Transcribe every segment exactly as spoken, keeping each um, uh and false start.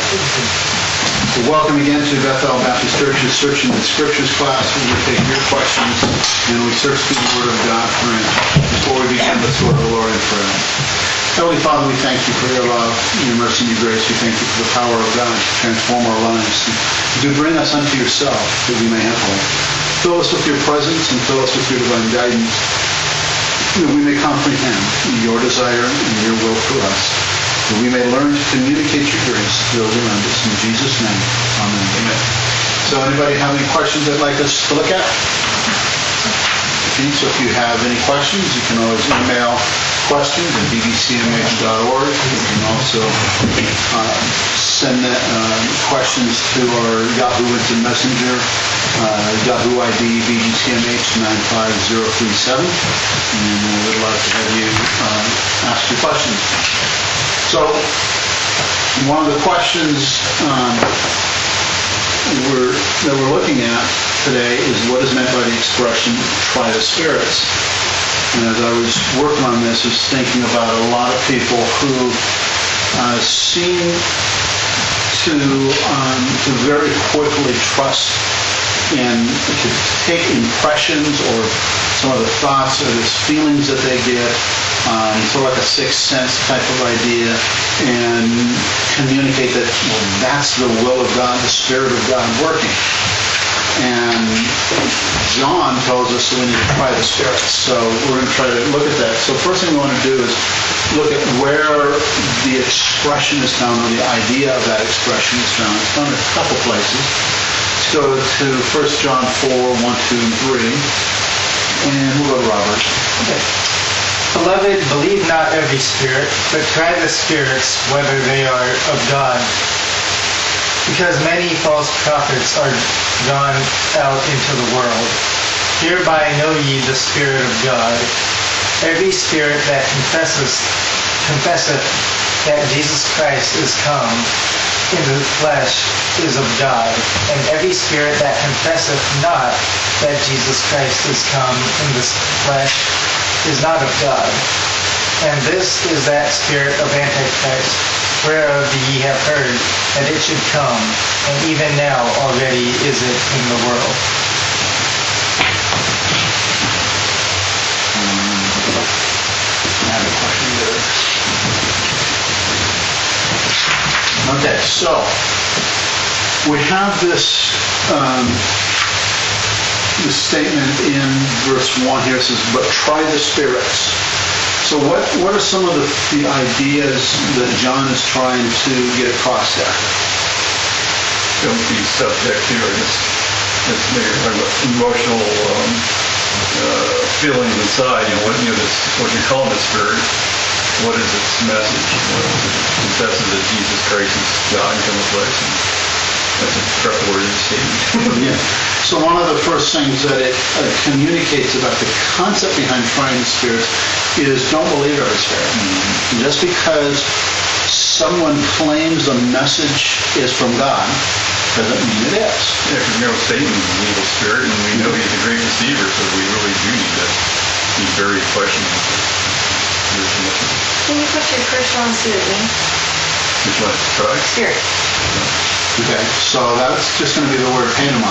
Welcome again to Bethel Baptist Church's Searching the Scriptures class, where we take your questions and we search through the Word of God for answers. Before we begin, let's go to the Lord in prayer. Heavenly Father, we thank you for your love, your mercy, and your grace. We thank you for the power of God to transform our lives, to bring us unto yourself, that we may have hope. Fill us with your presence and fill us with your divine guidance, that we may comprehend your desire and your will for us, that we may learn to communicate your grace to those around us. In Jesus' name, amen. Amen. So anybody have any questions they'd like us to look at? Okay, so if you have any questions, you can always email questions at b b c m h dot org. You can also uh, send that, uh, questions to our Yahoo Instant Messenger, uh, Yahoo I D b b c m h nine five zero three seven, and we would love to have you uh, ask your questions. So, one of the questions um, we're, that we're looking at today is what is meant by the expression "try the spirits." And as I was working on this, I was thinking about a lot of people who uh, seem to um, to very quickly trust and to take impressions or some of the thoughts or the feelings that they get, um, sort of like a sixth sense type of idea, and communicate that, well, that's the will of God, the Spirit of God working. And John tells us that we need to try the spirits. So we're going to try to look at that. So first thing we want to do is look at where the expression is found, or the idea of that expression is found. It's found in a couple places. Let's go to First John four, one, two, and three. And we'll go to Robert. Okay. Beloved, believe not every spirit, but try the spirits whether they are of God. Because many false prophets are gone out into the world. Hereby know ye the Spirit of God. Every spirit that confesses, confesseth that Jesus Christ is come in the flesh is of God. And every spirit that confesseth not that Jesus Christ is come in the flesh is not of God. And this is that spirit of Antichrist, whereof ye have heard that it should come, and even now already is it in the world. I have a question there. Okay, so we have this um, this statement in verse one here. It says, "But try the spirits." So what, what are some of the, the ideas that John is trying to get across there? Don't be subject to, or just, just maybe talking about emotional um, uh, feelings inside. You know, what you know, this, what you call the spirit. What is its message? Well, it confesses that Jesus Christ is God and come in flesh. And that's a trustworthy statement. Yeah. So one of the first things that it uh, communicates about the concept behind trying the spirits is don't believe every spirit. Mm-hmm. Just because someone claims a message is from God doesn't mean it is. Yeah, because we know Satan's an evil spirit, and we know he's a great deceiver, so we really do need to be very questionable. Can you put your first one to it, Lee? Which one? Try? Spirit. Okay, so that's just going to be the word Panama.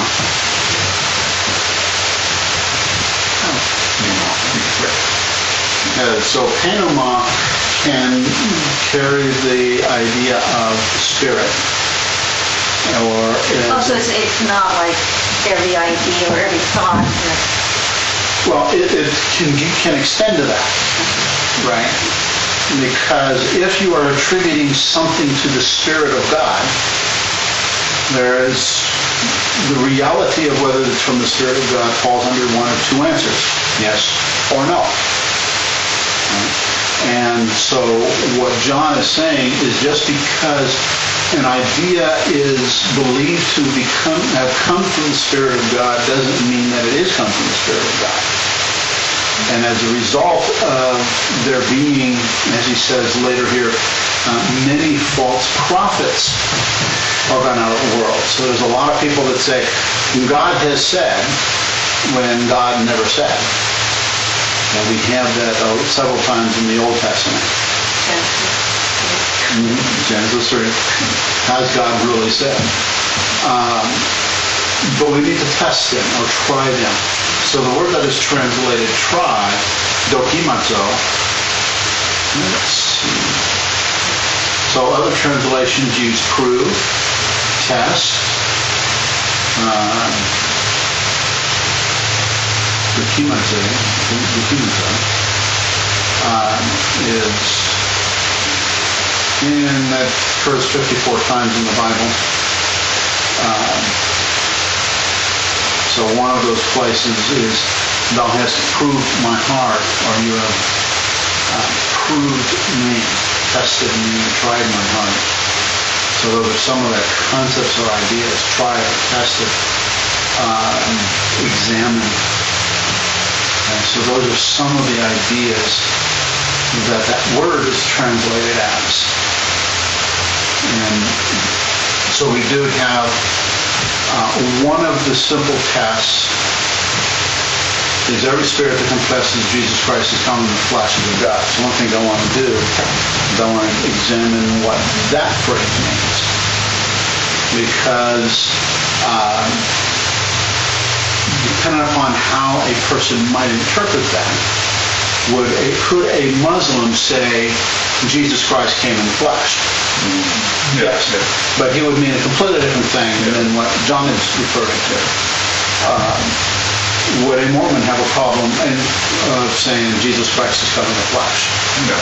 Uh, so Panama can carry the idea of spirit. Or uh, Oh, so it's, it's not like every idea or every thought. Well, it, it can can extend to that, right? Because if you are attributing something to the Spirit of God, there is the reality of whether it's from the Spirit of God falls under one of two answers, yes or no. Right? And so what John is saying is just because an idea is believed to become have come from the Spirit of God doesn't mean that it is come from the Spirit of God. And as a result of there being, as he says later here, uh, many false prophets are gone out of the world. So there's a lot of people that say, God has said, when God never said. And we have that uh, several times in the Old Testament. Genesis. Mm-hmm. Genesis three. Has God really said? Um, but we need to test them or try them. So the word that is translated try, dokimazo, let's see. So other translations use prove, test, um, dokimazo, dokimazo um, is, and that occurs fifty-four times in the Bible. Um, so one of those places is, thou hast proved my heart, or you have uh, proved me, tested me, tried my heart. So those are some of the concepts or ideas, try it, test it, um, examine. And so those are some of the ideas that that word is translated as. And so we do have uh, one of the simple tests is every spirit that confesses Jesus Christ is come in the flesh is of God. So one thing I want to do is I want to examine what that phrase means. Because um, depending upon how a person might interpret that, would a, could a Muslim say Jesus Christ came in the flesh? Mm-hmm. Yes. Yeah. But he would mean a completely different thing Yeah. than what John is referring to. Um, would a Mormon have a problem in uh, saying Jesus Christ is come in the flesh? No.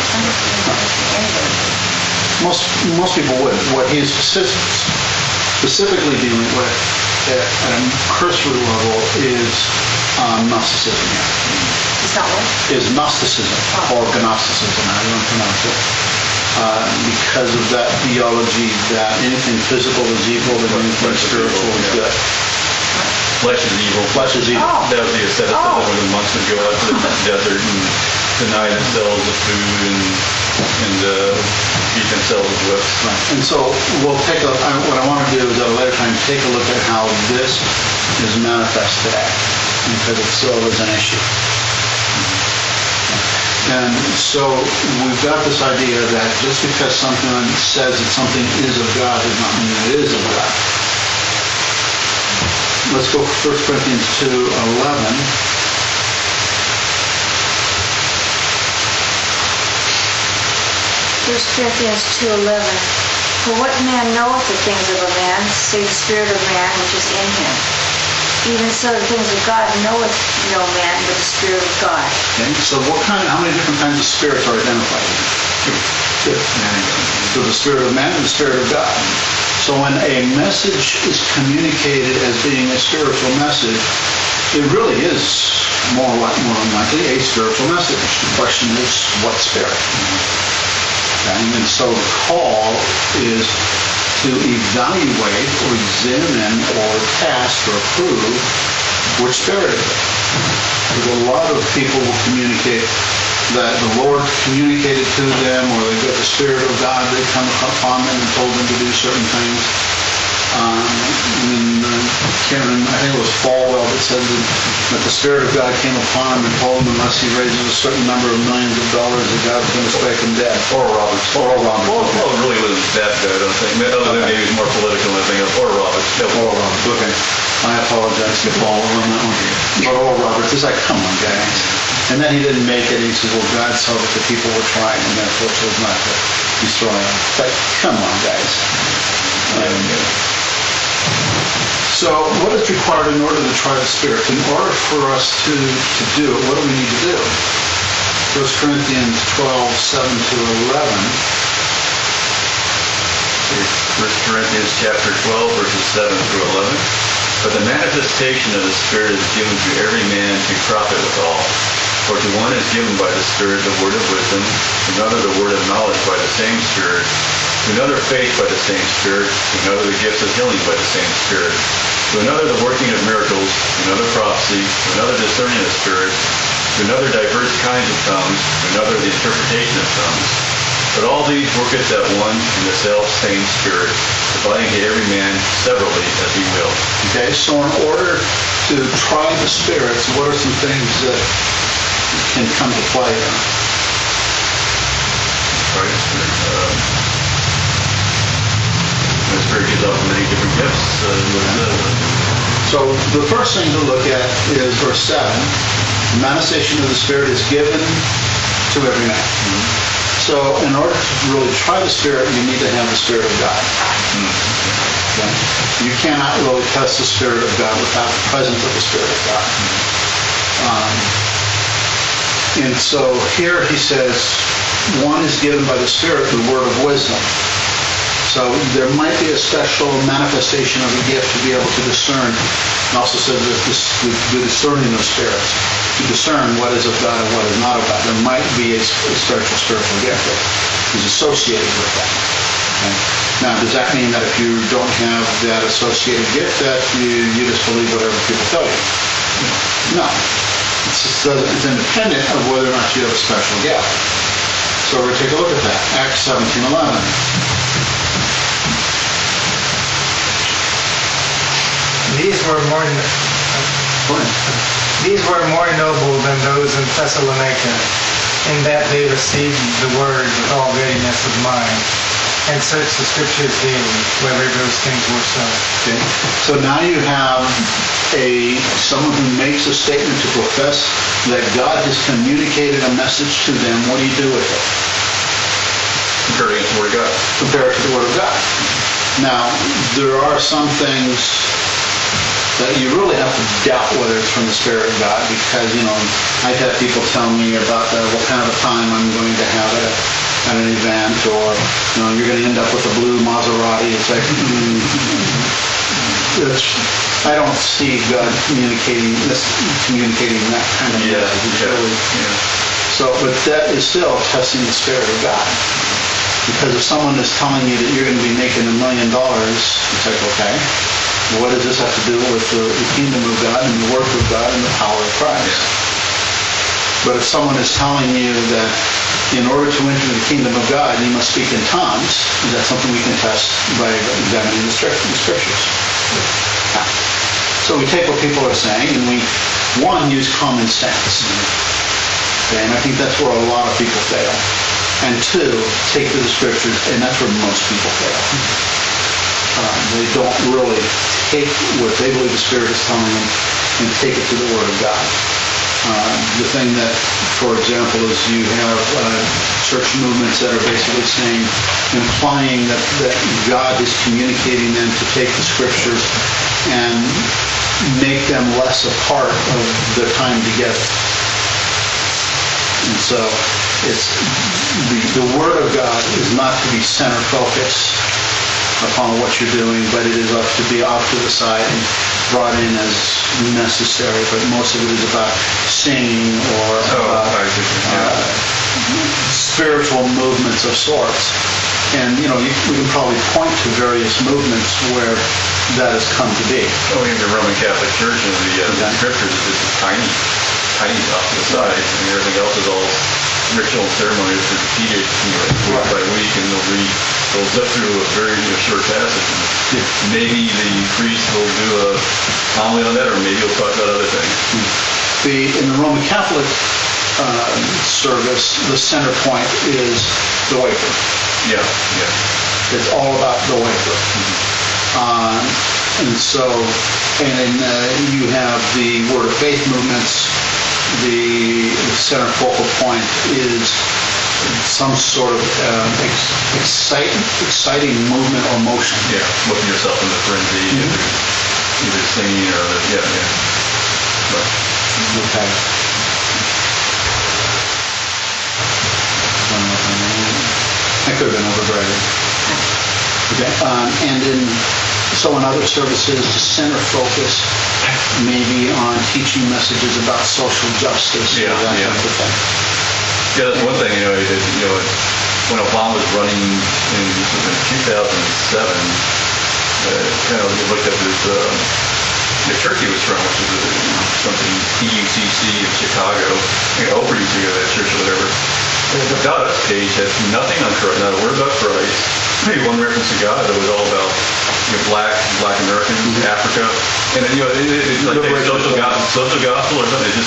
Most most people would. What he is specific, specifically dealing with at, at a cursory level is um, Gnosticism here. Is that what? Is Gnosticism, or Gnosticism, how do you want to pronounce it? Uh, because of that theology that anything physical is evil and anything Flesh is evil, spiritual is yeah. good. Flesh is evil. Flesh is evil. Oh. That was the asceticism Oh. where the monks would go out to the desert and deny themselves of food and and uh, beat themselves with whips. Right. And so we'll take a, I, what I want to do is at a later time take a look at how this is manifest today, because it still is an issue. And so we've got this idea that just because something says that something is of God does not mean it is of God. Let's go First Corinthians two eleven. First Corinthians two eleven. For what man knoweth the things of a man, save the spirit of man which is in him? Even so the things of God knoweth no man but the Spirit of God. Okay, so what kind, how many different kinds of spirits are identified here? Two. So the spirit of man and the spirit of God. So when a message is communicated as being a spiritual message, it really is more like more than likely a spiritual message. The question is, what spirit? Okay, and so the call is to evaluate or examine or test or prove which spirit it is. Because a lot of people will communicate that the Lord communicated to them, or they got the Spirit of God that come upon them and told them to do certain things. Um, and uh, can't remember, I think it was Falwell that said that, that the Spirit of God came upon him and told him unless he raises a certain number of millions of dollars that God's going to strike him dead. Oral Roberts. Oral Roberts. Well, okay. well, it really wasn't that bad, I don't think. Other than maybe it's more political than anything else. Oral Roberts. That was Oral Roberts, okay. I apologize to Falwell on that one. But Oral Roberts is like, come on, guys. And then he didn't make it. He says, well, God saw that the people were trying, and therefore chose not to destroy them. But come on, guys. Um, so what is required in order to try the spirits? In order for us to, to do it, what do we need to do? First Corinthians twelve, seven to eleven. First Corinthians chapter twelve, verses seven through eleven. But the manifestation of the Spirit is given to every man to profit withal. For to one is given by the Spirit the word of wisdom, to another the word of knowledge by the same Spirit, to another faith by the same Spirit, to another the gifts of healing by the same Spirit, to another the working of miracles, to another prophecy, to another discerning of spirits, to another diverse kinds of tongues, to another the interpretation of tongues. But all these worketh that one and the self same Spirit, dividing to every man severally as he will. Okay, so in order to try the spirits, what are some things that can come to play here? Right? Uh, The Spirit gives off many different gifts. Uh, with, uh, So the first thing to look at is verse seven. The manifestation of the Spirit is given to every man. So in order to really try the Spirit, you need to have the Spirit of God. Okay? You cannot really test the Spirit of God without the presence of the Spirit of God. Um, and so here he says, one is given by the Spirit the word of wisdom. So there might be a special manifestation of a gift to be able to discern. It also says that this, the, the discerning of spirits, to discern what is of God and what is not of God. There might be a, a spiritual spiritual gift that is associated with that. Okay? Now, does that mean that if you don't have that associated gift, that you, you just believe whatever people tell you? No. It's, just, it's independent of whether or not you have a special gift. So we're going to take a look at that. Acts seventeen eleven. These were more these were more noble than those in Thessalonica, in that they received the word with all readiness of mind, and searched the scriptures daily, whether those things were so. Okay. So now you have a someone who makes a statement to profess that God has communicated a message to them. What do you do with it? Compare it to the Word of God. Compare it to the Word of God. Now, there are some things that you really have to doubt whether it's from the Spirit of God, because, you know, I've had people tell me about the, what kind of a time I'm going to have at, a, at an event, or, you know, you're going to end up with a blue Maserati. It's like, mm, it's, I don't see God communicating this, communicating that kind of Yeah, message. yeah, Really. yeah. So, but that is still testing the Spirit of God. Because if someone is telling you that you're going to be making a million dollars, it's like, okay, what does this have to do with the, the kingdom of God and the work of God and the power of Christ? But if someone is telling you that in order to enter the kingdom of God, you must speak in tongues, is that something we can test by examining the scriptures? So we take what people are saying and we, one, use common sense. Okay, and I think that's where a lot of people fail. And two, take to the scriptures, and that's where most people fail. Um, they don't really take what they believe the Spirit is telling them and take it to the Word of God. Uh, the thing that, for example, is you have uh, church movements that are basically saying, implying that, that God is communicating them to take the scriptures and make them less a part of their time together. And so it's the, the Word of God is not to be center focused upon what you're doing, but it is up to be off to the side and brought in as necessary. But most of it is about singing or Oh, about I see. Yeah. uh, spiritual movements of sorts. And, you know, you, we can probably point to various movements where that has come to be. Oh, in the Roman Catholic Church, and the, uh, the Okay. scriptures is just tiny, tiny off to the side, and everything else is all ritual ceremonies repeated, you know, week Right. by week, and they'll read, they'll zip through a very you know, short passage. And maybe the priest will do a homily on that, or maybe he'll talk about other things. The, in the Roman Catholic uh, service, the center point is the wafer. Yeah, yeah. It's all about the wafer. Uh, and so, and then uh, you have the Word of Faith movements. The center focal point is some sort of uh, ex- exciting, exciting movement or motion. Yeah, whipping yourself into frenzy, Mhm. either, either singing or, the, yeah, yeah. But, Okay. I could have been overbragging. Okay. Um, and in so in other services, the center focus may be on teaching messages about social justice or Yeah, that yeah. type of thing. yeah, that's one thing, you know, it, you know, when Obama was running in, this was in two thousand seven, uh, kind of looked up his, uh, the church he was from, which is a, something P U C C in Chicago. You know, Oprah used to go to that church or whatever. The God page had nothing on Christ, not a word about Christ. Maybe one reference to God that was all about you know, black, black Americans, Africa, and then you know, it, it, it's like a Liberation social plan. gospel, social gospel or something. It just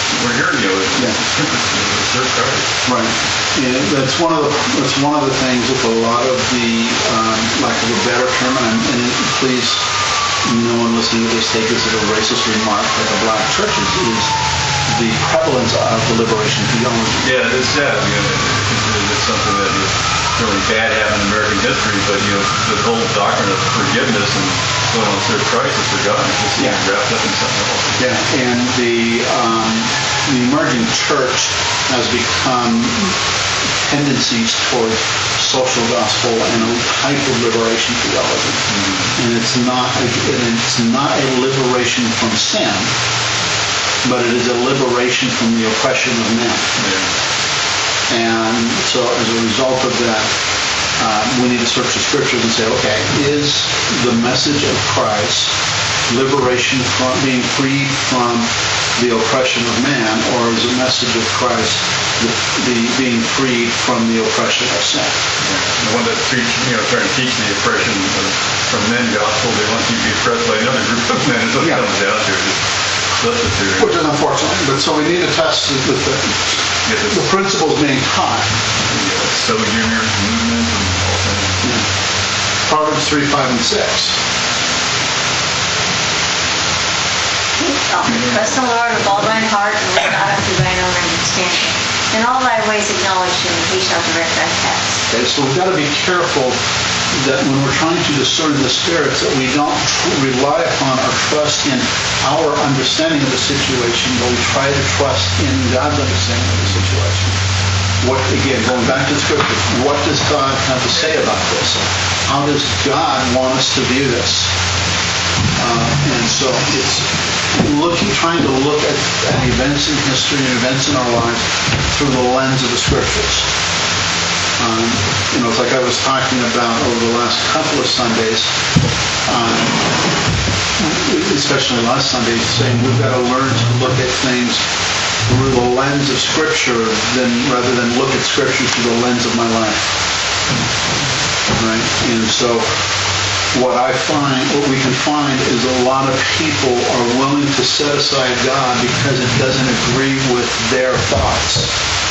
we're here, you know, Yeah. to serve Christ. Right. Yeah, that's one of the, that's one of the things with a lot of the, um, lack of a better term, and, and please, no one listening to this take this as a racist remark, but the black churches is the prevalence of the liberation theology. Yeah, it's sad. You know, it's, it's something that is really bad happened in American history, but you know, the whole doctrine of forgiveness and going on to serve Christ is forgotten. It's just Yeah. wrapped up in something else. Yeah, and the, um, the emerging church has become tendencies toward social gospel and a type of liberation theology. Mm-hmm. And it's not a, it's not a liberation from sin, but it is a liberation from the oppression of men. Yeah. And so as a result of that, uh, we need to search the scriptures and say, okay, is the message of Christ liberation from being freed from the oppression of man, or is the message of Christ the, the being freed from the oppression of sin? Yeah. The one that preach, you know, trying to teach the oppression of, from men gospel, they want you to be oppressed by another group of men. Is what it Yeah. comes down to. Just substitute. Which is unfortunate, but so we need to test with the, Yeah, the principles being taught. so juniors, movement, and all things. Yeah. Proverbs three, five, and six. Oh, trust the Lord with all thine heart and lean not unto thine own understanding. In all thy ways acknowledge him, and he shall direct thy paths. Okay, so we've got to be careful that when we're trying to discern the spirits, that we don't rely upon or trust in our understanding of the situation, but we try to trust in God's understanding of the situation. What, again, going back to Scripture, what does God have to say about this? How does God want us to view this? Uh, and so it's looking, trying to look at, at events in history and events in our lives through the lens of the Scriptures. Um, you know, it's like I was talking about over the last couple of Sundays, um, especially last Sunday, saying we've got to learn to look at things through the lens of Scripture than rather than look at Scripture through the lens of my life. Right? And so what I find, what we can find is a lot of people are willing to set aside God because it doesn't agree with their thoughts.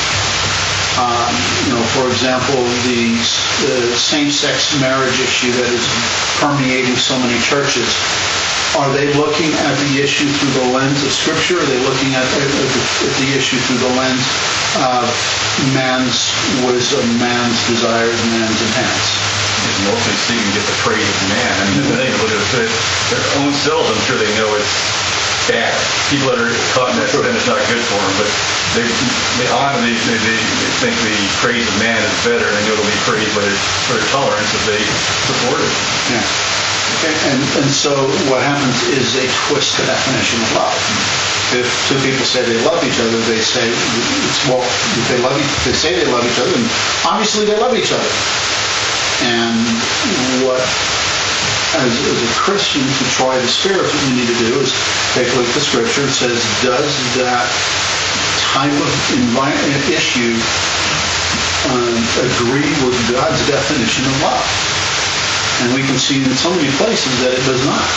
Um, you know, for example, the, the same-sex marriage issue that is permeating so many churches. Are they looking at the issue through the lens of Scripture? Or are they looking at, at, the, at the issue through the lens of man's wisdom, man's desires, man's intents? It's mostly seeking to get the praise of man. I mean, they look at it, their own selves, I'm sure they know it's bad. People that are caught in that sin, it's not good for them, but they they often they, they, they think the praise of man is better, and they know they'll be praised by their, for their tolerance if they support it. Yeah. Okay. And and so what happens is they twist the definition of love. If two people say they love each other, they say it's well, if they love each, they say they love each other, and obviously they love each other. And what, as, as a Christian, to try the spirits, what we need to do is take a look at the Scripture and says, does that type of environment issue um, agree with God's definition of love? And we can see in so many places that it does not.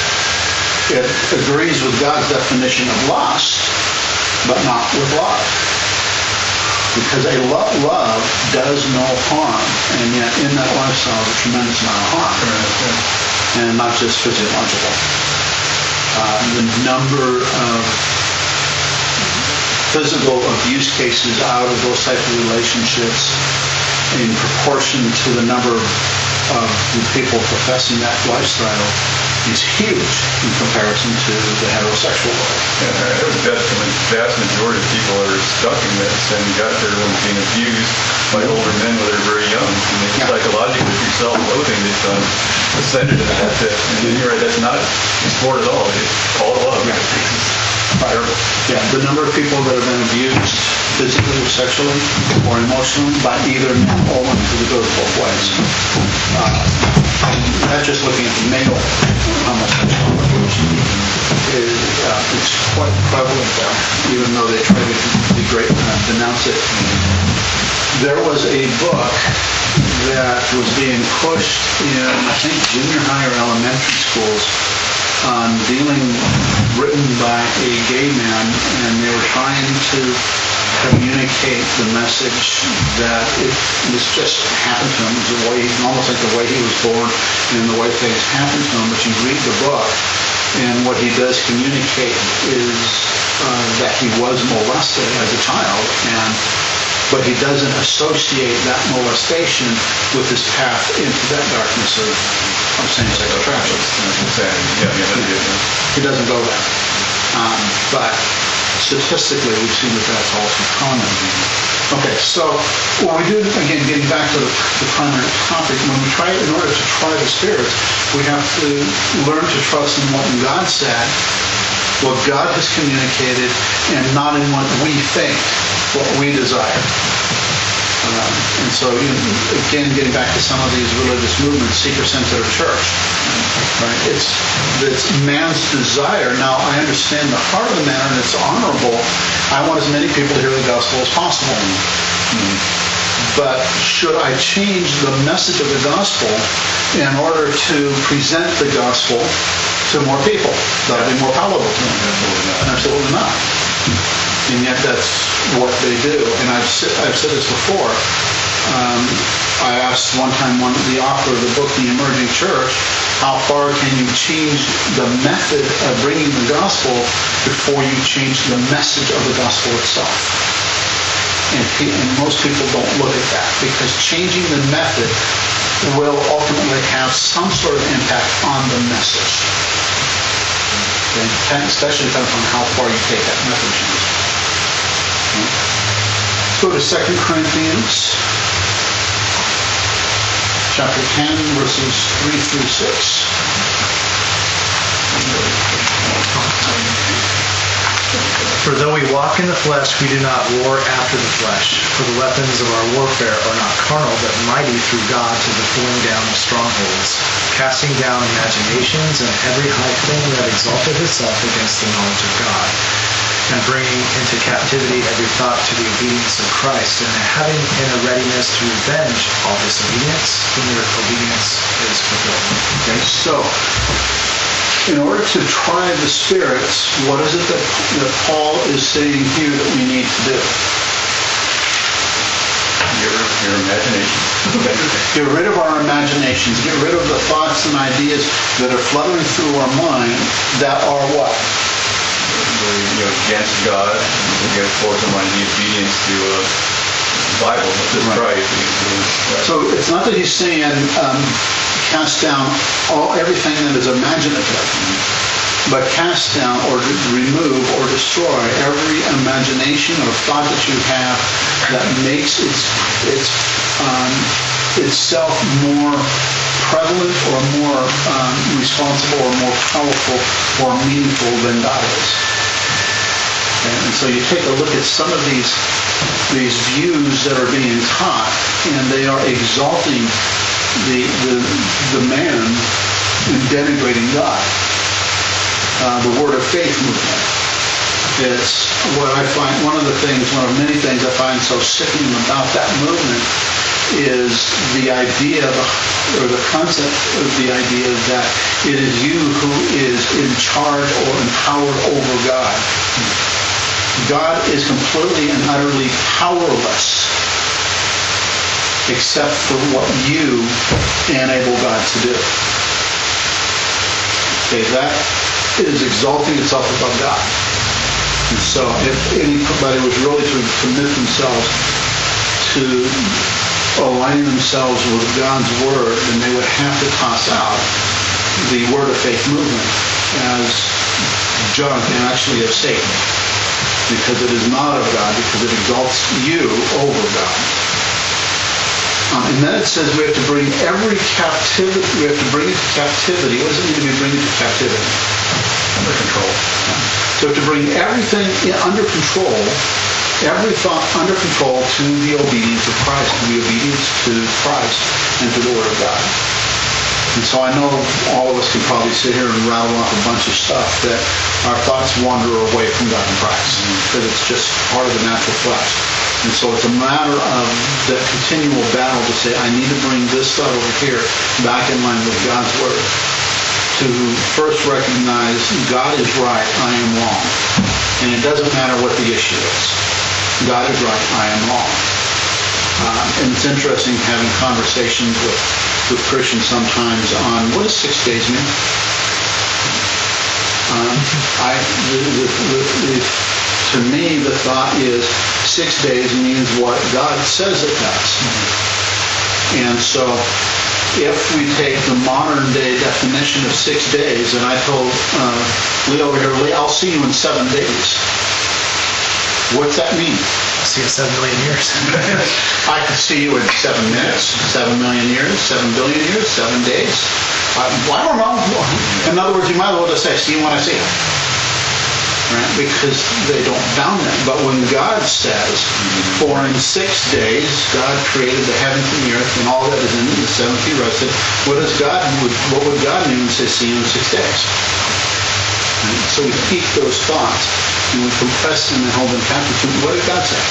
It agrees with God's definition of lust, but not with love. Because a love, love does no harm, and yet in that lifestyle is a tremendous amount of harm, and not just physiological. Uh, the number of physical abuse cases out of those types of relationships in proportion to the number of the people professing that lifestyle is huge in comparison to the heterosexual world. Yeah, the vast, vast majority of people are stuck in this and got their own being abused by older men when they're very young. I mean, Yeah. psychologically, through self-loathing, they've um, ascended into that pit. And you're right, that's not sport at all. It's all love. Yeah. Right. Yeah, the number of people that have been abused physically or sexually or emotionally by either men or women, because it goes both ways. Uh, not just looking at the male homosexual abuse, is, uh, it's quite prevalent there, even though they try to degrade, uh, denounce it. There was a book that was being pushed in, I think, junior high or elementary schools on dealing, written by a gay man, and they were trying to communicate the message that it this just happened to him. It was the way, almost like the way he was born and the way things happened to him. But you read the book, and what he does communicate is uh, that he was molested as a child, and but he doesn't associate that molestation with his path into that darkness of, of same-sex attraction. Yeah, yeah, yeah. He doesn't go there. Um, but statistically, we've seen that that's also common. Okay, so when we do, again, getting back to the, the primary topic, when we try, in order to try the spirits, we have to learn to trust in what God said, what God has communicated, and not in what we think, what we desire. Um, and so, you know, again, getting back to some of these religious movements, seeker-sensitive church, right? It's, it's man's desire. Now, I understand the heart of the matter, and it's honorable. I want as many people to hear the gospel as possible. Mm-hmm. But should I change the message of the gospel in order to present the gospel to more people? That would be more palatable to them. Absolutely not. Absolutely not. And yet that's what they do. And I've, I've said this before. Um, I asked one time one the author of the book, The Emerging Church, how far can you change the method of bringing the gospel before you change the message of the gospel itself? And, pe- and most people don't look at that, because changing the method will ultimately have some sort of impact on the message. Okay? Especially depending on how far you take that method change. Okay? Let's go to Second Corinthians chapter ten, verses three through six. For though we walk in the flesh, we do not war after the flesh. For the weapons of our warfare are not carnal, but mighty through God to the pulling down of strongholds, casting down imaginations and every high thing that exalteth itself against the knowledge of God, and bringing into captivity every thought to the obedience of Christ, and having in a readiness to revenge all disobedience when your obedience is fulfilled. Okay, so in order to try the spirits, what is it that, that Paul is saying here that we need to do? Your, your imagination. Get rid of our imaginations. Get rid of the thoughts and ideas that are fluttering through our mind that are what? You know, against God, against force of mind, the obedience to uh, the Bible, just Right. Christ. So it's not that he's saying um, cast down all everything that is imaginative, but cast down or to remove or destroy every imagination or thought that you have that makes its its um, itself more prevalent or more um, responsible or more powerful or meaningful than God is. Okay? And so you take a look at some of these these views that are being taught, and they are exalting the the, the man and denigrating God. Uh, the Word of Faith movement. It's what I find, one of the things, one of many things I find so sickening about that movement is the idea, or the concept of the idea that it is you who is in charge or empowered over God. God is completely and utterly powerless except for what you enable God to do. Okay, that is exalting itself above God. And so if anybody was really to commit themselves to aligning themselves with God's Word, then they would have to toss out the Word of Faith movement as junk and actually of Satan, because it is not of God, because it exalts you over God. Um, and then it says we have to bring every captivity, we have to bring it to captivity. What does it mean to be bringing it to captivity? Under control. So to bring everything in, under control, every thought under control to the obedience of Christ, to the obedience to Christ and to the Word of God. And so I know all of us can probably sit here and rattle off a bunch of stuff that our thoughts wander away from God and Christ, because it's just part of the natural flesh. And so it's a matter of the continual battle to say, I need to bring this thought over here back in line with God's Word, to first recognize God is right, I am wrong. And it doesn't matter what the issue is. God is right, I am wrong. Uh, and it's interesting having conversations with, with Christians sometimes on what does six days mean? Um, I, the, the, the, the, to me, the thought is six days means what God says it does. And so if we take the modern day definition of six days, and I told uh, Lee over here, Lee, I'll see you in seven days. What's that mean? I'll see you in seven million years. I could see you in seven minutes, seven million years, seven billion years, seven days. I, I don't know. In other words, you might as well just say, see you when I see you. Right? Because they don't bound them. But when God says, for in six days God created the heavens and the earth and all that is in it, the seventh he rested, what does God would what would God mean when he says, see you in six days? Right? So we keep those thoughts and we compress them and hold them captive to what did God say?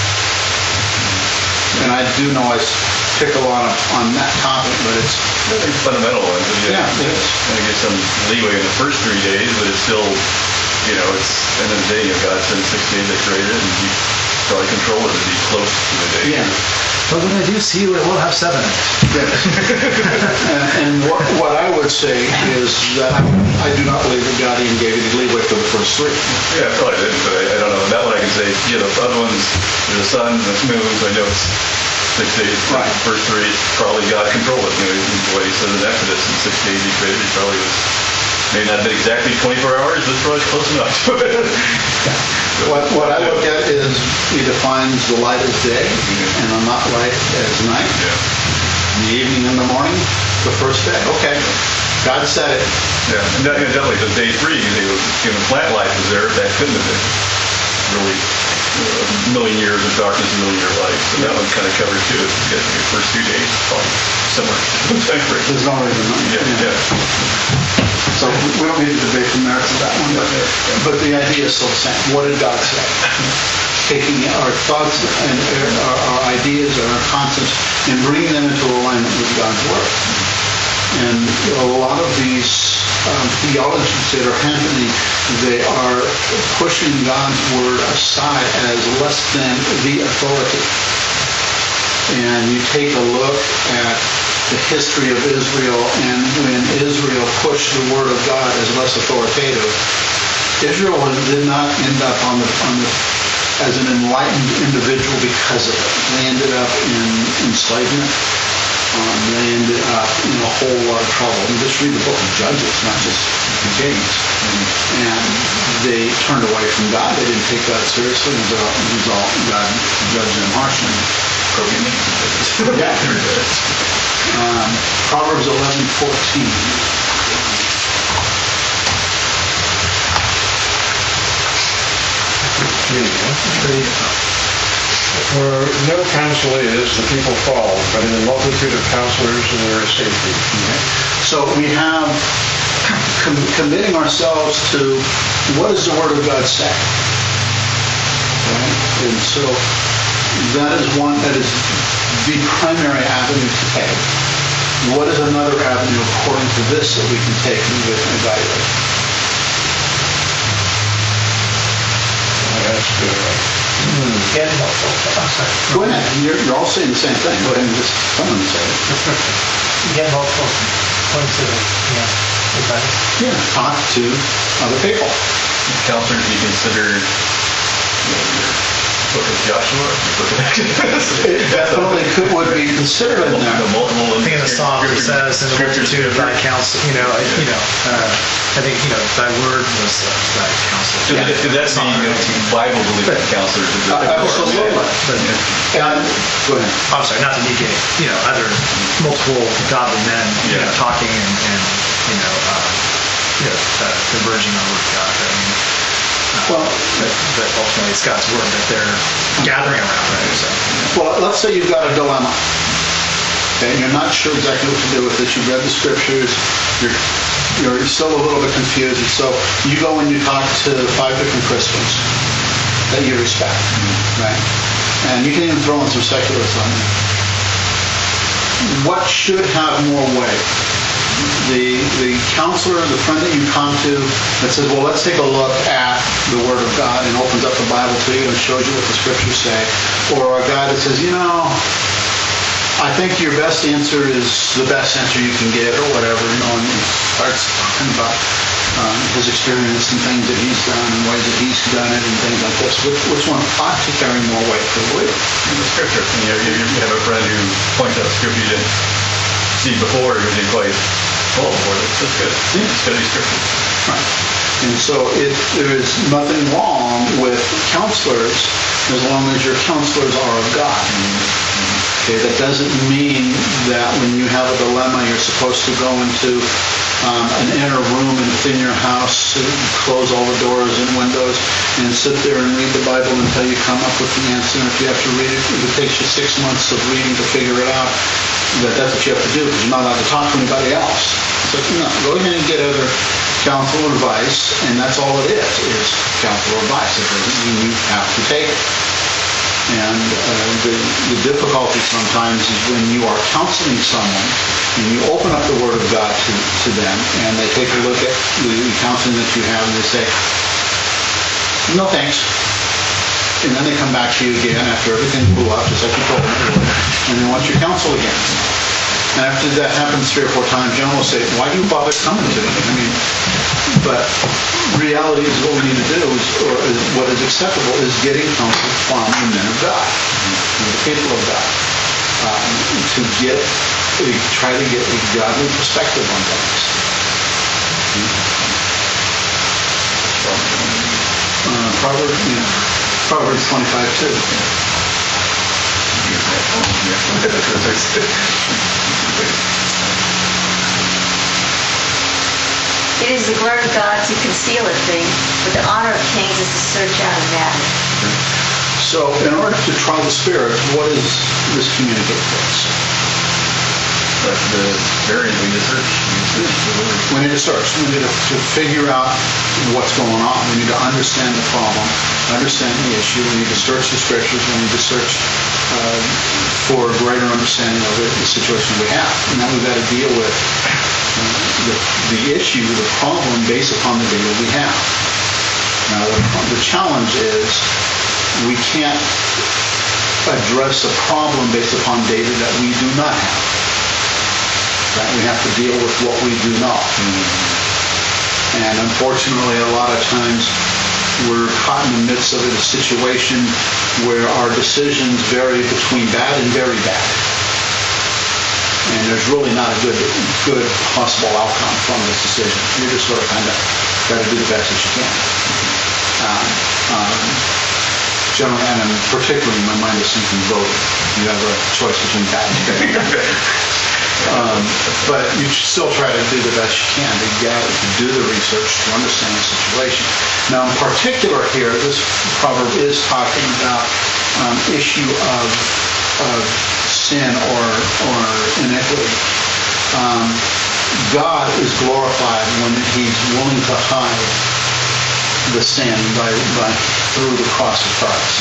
And I do know I pick a lot of, on that topic, but it's It's fundamental ones. I mean, Yeah, it is. I get some leeway in the first three days, but it's still, you know, it's end of the day. If God said six days I created it, and He probably control it to be close to the day. yeah. But when I do see you, it will have seven in it. And, and what, what I would say is that I do not believe that God even gave you the leeway for the first three. Yeah, probably didn't, but I, I don't know. That one I can say, yeah, the other ones, the sun, the moon, so I know it's six days. Right. The first three, probably God controlled it. You know, the way He said in Exodus, in six days He created it, probably was, maybe not been exactly twenty-four hours, but it's probably close enough. What, what I look at is He defines the light as day and the not light as night. Yeah. The evening and the morning, the first day. Okay. God said it. Yeah, and that- and definitely, the day three, they was, you know, plant life was there, that couldn't have been really uh, a million years of darkness, a million year light. So that one kind of covered too. You get your first two days, probably similar time frame. There's no reason. Yeah, yeah. So we don't need to debate the merits of that one, but, but the idea is still the same. What did God say? Taking our thoughts and our, our ideas and our concepts and bringing them into alignment with God's Word. And a lot of these um, theologies that are happening, they are pushing God's Word aside as less than the authority. And you take a look at the history of Israel, and when Israel pushed the Word of God as less authoritative, Israel was, did not end up on the, on the, as an enlightened individual because of it. They ended up in enslavement. Um, they ended up in a whole lot of trouble. You just read the book of Judges, not just the Kings. And they turned away from God. They didn't take God seriously. As a result, God judged them harshly. Yeah. Um, Proverbs eleven fourteen. For no counsel is, the people fall, but in the multitude of counselors there is safety. So we have com- committing ourselves to what does the Word of God say? Right? And so that is one, that is the primary avenue to take. What is another avenue according to this that we can take and evaluate? That's good. Get helpful. I'm sorry. Go ahead. You're, you're all saying the same thing. Go ahead and just someone say it. Get multiple points of, you know, advice. Yeah. Talk to other people. Counselors, you consider, you know, your book of Joshua, your book of Exodus. It definitely could, would be considered in there. The multiple. I think in the Psalms it says, in the multitude of thy counsel, you know, I- you know, uh, I think, you know, thy word was uh, thy counsel. Does that- does that mean you know, Bible believing counselors? Is it- Uh, absolutely. But, And, go ahead. I'm sorry, not to negate, you know, other multiple godly men, you know, Yeah. talking and, and you know, uh, you know, uh, converging on the word of God. I mean, uh, Well, but, but ultimately it's God's word that they're gathering around, right? So, Well, let's say you've got a dilemma. Okay, and you're not sure exactly what to do with it. You've read the scriptures. You're you're still a little bit confused. And so you go and you talk to five different Christians that you respect, right? And you can even throw in some secularists on there. What should have more weight? The, the counselor, the friend that you come to that says, well, let's take a look at the Word of God, and opens up the Bible to you and shows you what the Scriptures say. Or a guy that says, you know, I think your best answer is the best answer you can get, or whatever, you know, and he starts talking about um, his experience and things that he's done and ways that he's done it and things like this. Which, which one ought to carry more weight for the believer? In the Scripture. You know, you, you have a friend who points out Scripture you didn't see before, or you didn't quite follow before. That's good. Yeah. Study Scripture. Right. And so it, there is nothing wrong with counselors as long as your counselors are of God. Okay, that doesn't mean that when you have a dilemma, you're supposed to go into um, an inner room within your house, close all the doors and windows, and sit there and read the Bible until you come up with the answer. And if you have to read it, if it takes you six months of reading to figure it out, that that's what you have to do, because you're not allowed to talk to anybody else. So, no, go ahead and get other counsel or advice, and that's all it is, is counsel or advice. It doesn't mean you have to take it. And uh, the, the difficulty sometimes is when you are counseling someone and you open up the Word of God to, to them, and they take a look at the counseling that you have, and they say, no thanks. And then they come back to you again after everything blew up, just like you told them, and they want your counsel again. And after that happens three or four times, John will say, why do you bother coming to me? I mean, but reality is what we need to do, is, or is, what is acceptable, is getting counsel from the men of God, and the people of God, um, to get, to try to get a godly perspective on things. Uh, Proverbs, yeah, Proverbs twenty-five two. It is the glory of God to conceal a thing, but the honor of kings is to search out a matter. So, in order to try the Spirit, what does this communicate to us? But the very we need to search. We need to search. We need to, to figure out what's going on. We need to understand the problem, understand the issue. We need to search the Scriptures. We need to search uh, for a greater understanding of the, the situation we have. And then we've got to deal with uh, the, the issue, the problem, based upon the data we have. Now, the, the challenge is we can't address a problem based upon data that we do not have. Right? We have to deal with what we do know. Mm-hmm. And unfortunately, a lot of times we're caught in the midst of a situation where our decisions vary between bad and very bad. And there's really not a good, good possible outcome from this decision. You're just sort of kind of got to do the best that you can. Um, um, generally, and particularly in my mind is thinking voting. You have a choice between bad and good. Um, but you still try to do the best you can to get to do the research to understand the situation. Now, in particular here, this proverb is talking about um, issue of, of sin or or iniquity. Um, God is glorified when He's willing to hide the sin by, by through the cross of Christ.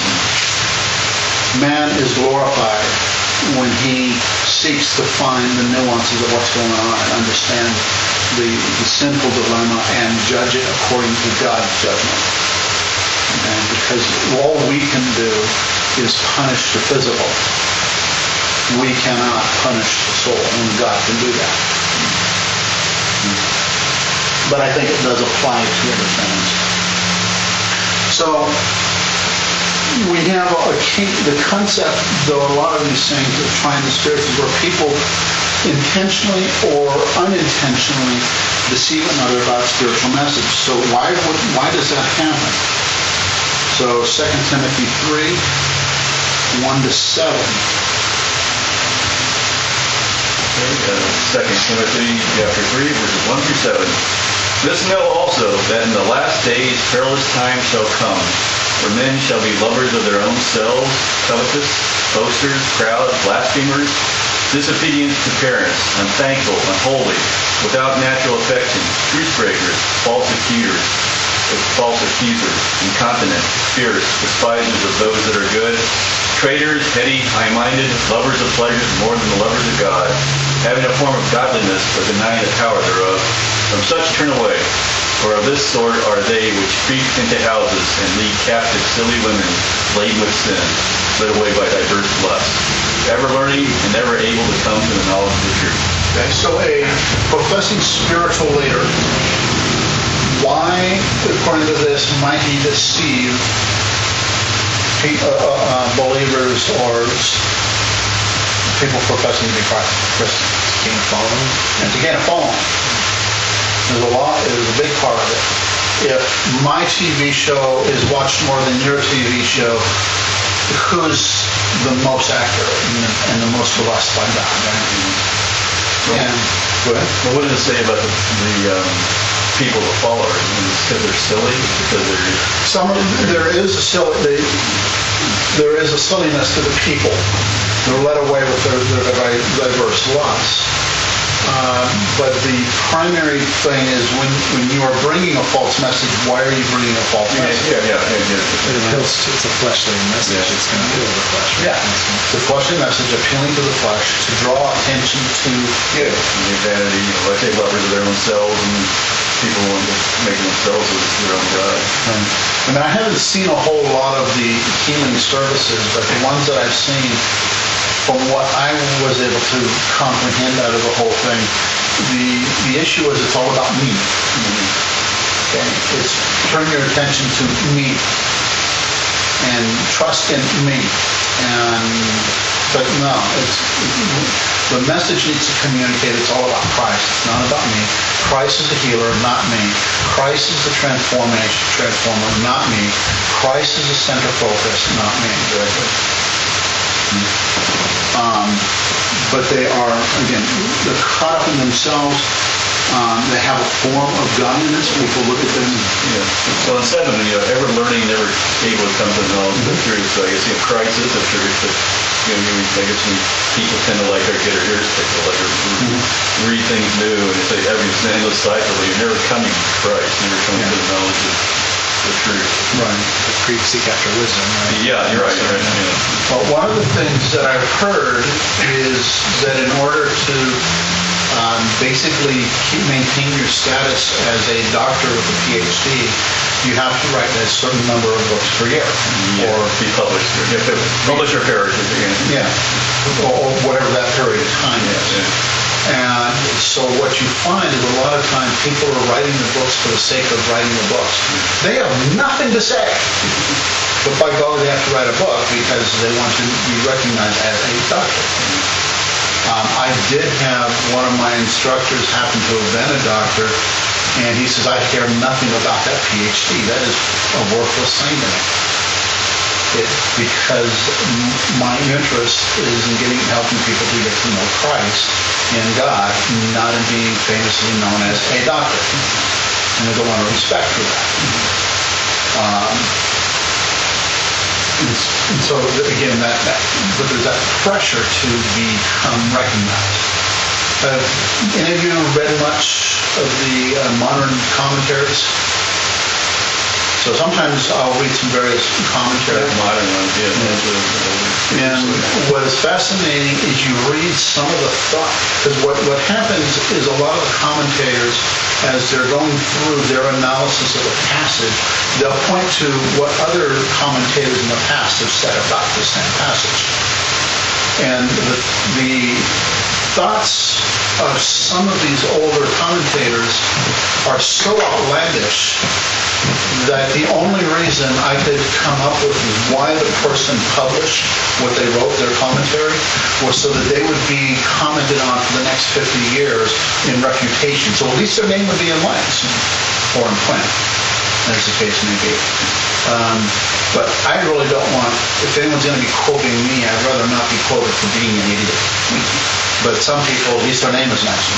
Man is glorified when he seeks to find the nuances of what's going on and understand the, the sinful dilemma and judge it according to God's judgment. And because all we can do is punish the physical, we cannot punish the soul, and God can do that. But I think it does apply to other things. So we have a, the concept, though, a lot of these things of trying the spirits is where people intentionally or unintentionally deceive another about spiritual message. So why would, why does that happen? So Second Timothy three, one to seven. Okay, uh, Second Timothy chapter three, verses one through seven. This know also that in the last days perilous times shall come, where men shall be lovers of their own selves, covetous, boasters, proud, blasphemers, disobedient to parents, unthankful, unholy, without natural affection, truce breakers, false accusers, false accusers, incontinent, fierce, despisers of those that are good, traitors, heady, high-minded, lovers of pleasure more than the lovers of God, having a form of godliness, but denying the power thereof. From such turn away. For of this sort are they which creep into houses and lead captive silly women laden with sin, led away by diverse lusts, ever learning and never able to come to the knowledge of the truth. Okay, so a professing spiritual leader, why, according to this, might he deceive pe- uh, uh, uh, believers or s- people professing to be Christians? To gain a following. And to gain a following. There's a lot, there's a big part of it. If my T V show is watched more than your T V show, who's the most accurate and the, and the most blessed by God? Right? And, go ahead. Well, what does it say about the, the um, people that follow her? Because they're silly? Because they're... Some of, there is a silly, they, there is a silliness to the people. They're led away with their, their diverse lusts. Uh, but the primary thing is when, when you are bringing a false message, why are you bringing a false Yeah, message? yeah, yeah. yeah, yeah. It appeals to, it's a fleshly message. Yeah. It's going to appeal to the flesh. Right? Yeah, it's a fleshly message appealing to the flesh to draw attention to you. And the vanity, you know, like they lovers of their own selves, and people want to make themselves as their own God. And, I mean, I haven't seen a whole lot of the healing services, but the ones that I've seen, from what I was able to comprehend out of the whole thing, the the issue is it's all about me. Okay? It's turn your attention to me and trust in me. And but no, it's the message needs to communicate. It's all about Christ. It's not about me. Christ is the healer, not me. Christ is the transformation transformer, not me. Christ is the center focus, not me. Um, but they are, again, they're caught up in themselves. Um, they have a form of godliness. People look at them. Yeah. Well, in seven, you know, ever learning, never able to come to the knowledge of the truth. So I guess, you know, Christ is the truth, but, you know, you, I guess when people tend to like or get their ears tickled, like or read things new, and it's like every endless cycle. You're never coming to Christ, never coming to the knowledge of the truth. Right. Creep, seek after wisdom, right? Yeah, you're right. You're right. Yeah. But one of the things that I've heard is that in order to um, basically keep, maintain your status as a doctor with a P H D, you have to write a certain number of books per year. Yeah, Or be published. Yeah, publish or perish. yeah, or, or whatever that period of time is. Yeah. And so what you find is a lot of times people are writing the books for the sake of writing the books. They have nothing to say. But by golly, they have to write a book because they want to be recognized as a doctor. Um, I did have one of my instructors happen to have been a doctor, and he says, I care nothing about that P H D. That is a worthless thing to me. It, because m- my interest is in getting helping people to get to know Christ and God, not in being famously known as a doctor. And there's a lot of respect for that. Um, and, s- and so again, that, that but there's that pressure to become recognized. Have any of you read much of the uh, modern commentaries? So sometimes I'll read some various commentaries. Modern ones, yeah. And what is fascinating is you read some of the thought, because what, what happens is a lot of the commentators, as they're going through their analysis of a passage, they'll point to what other commentators in the past have said about the same passage. And the, the thoughts of some of these older commentators are so outlandish that the only reason I could come up with why the person published what they wrote, their commentary, was so that they would be commented on for the next fifty years in reputation. So at least their name would be in lights, or in print, as the case may be. Um, but I really don't want, if anyone's going to be quoting me, I'd rather not be quoted for being an idiot. But some people, at least their name is nice.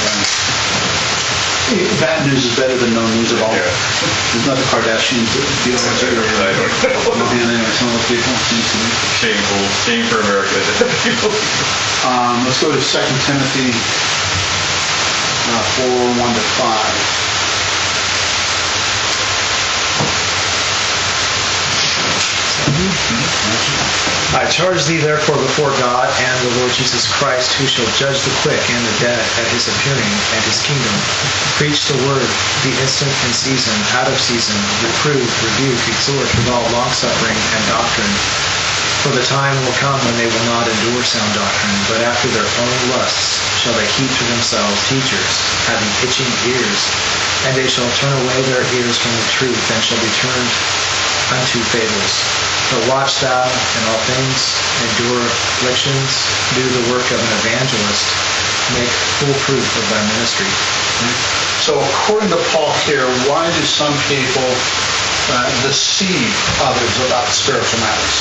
Bad news is better than no news at all. Yeah. There's not the Kardashians that deal with it. I don't know. And anyway, some of those people seems to be. Shameful. Shame for America. Um, let's go to Second Timothy uh, four, one to five. I charge thee therefore before God and the Lord Jesus Christ, who shall judge the quick and the dead at his appearing and his kingdom. Preach the word, be instant in season, out of season, reprove, rebuke, exhort with all longsuffering and doctrine. For the time will come when they will not endure sound doctrine, but after their own lusts shall they heap to themselves teachers, having itching ears, and they shall turn away their ears from the truth, and shall be turned unto fables. But watch thou in all things, endure afflictions, do the work of an evangelist, make full proof of thy ministry. So according to Paul here, why do some people uh, deceive others about spiritual matters?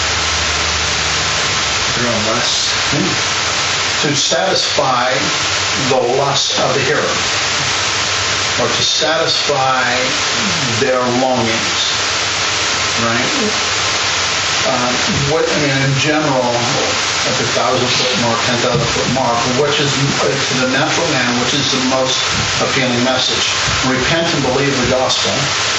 Their own lusts. To satisfy the lust of the hearer, or to satisfy their longings, right? Um, what I mean, in general, at the thousand foot mark, ten thousand foot mark, which is to the natural man, which is the most appealing message? Repent and believe the gospel,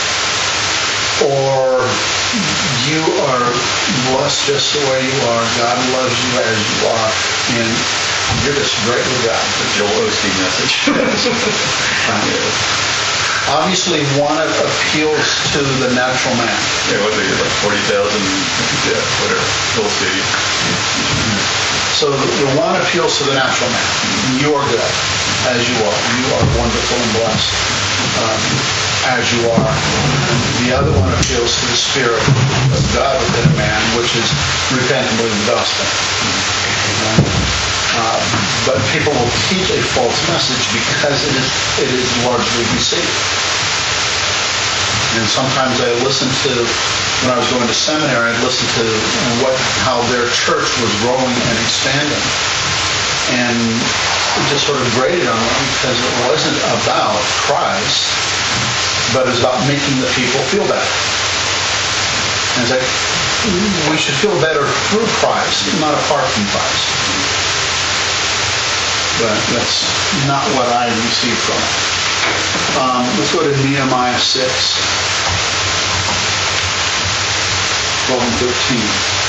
or you are blessed just the way you are. God loves you as you are, and you're just great with God. The Joel Osteen message. Obviously, one appeals to the natural man. Yeah, what they get, like forty thousand, yeah, whatever, full city. So the, the one appeals to the natural man. You are good as you are. You are wonderful and blessed um, as you are. The other one appeals to the spirit of God within a man, which is repent and believe the gospel. Uh, but people will teach a false message because it is it is largely deceived. And sometimes I listen to, when I was going to seminary, I'd listen to what how their church was growing and expanding. And it just sort of grated on me because it wasn't about Christ, but it was about making the people feel better. And it's like, we should feel better through Christ, not apart from Christ. But that's not what I received from it. Um, let's go to Nehemiah six, twelve and thirteen.